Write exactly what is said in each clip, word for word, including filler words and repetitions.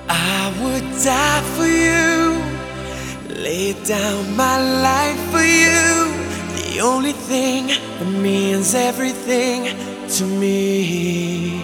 I would die for you, lay down my life for you. The only thing that means everything to me.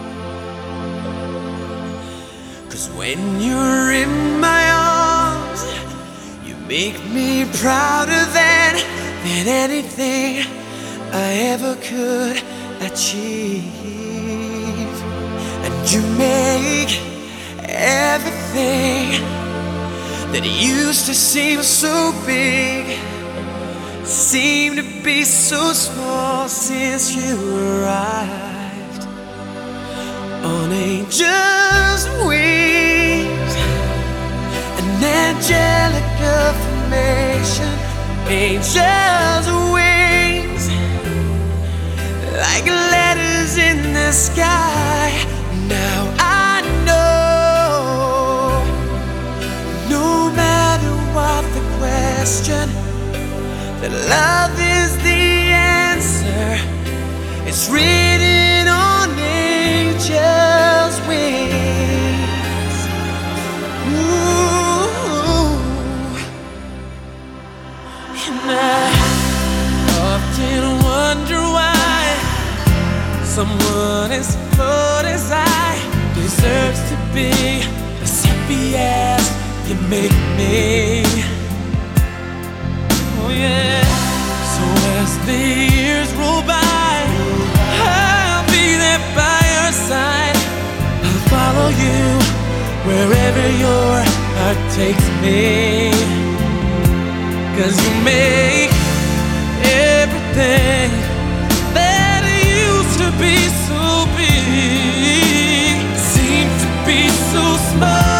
'Cause when you're in my arms, you make me prouder than, than anything I ever could achieve. And you make everything that used to seem so big seem to be so small since you arrived on angels' wings. An angelic affirmation, angels' wings, like letters in the sky. Now I know, no matter what the question, that love is the answer. It's written on angels' wings. Ooh. And I often wonder why someone as flawed as I deserves to be as happy as you make me. Oh yeah. So as the years roll by, I'll be there by your side. I'll follow you wherever your heart takes me. 'Cause you make everything that used to be so big seem to be so small.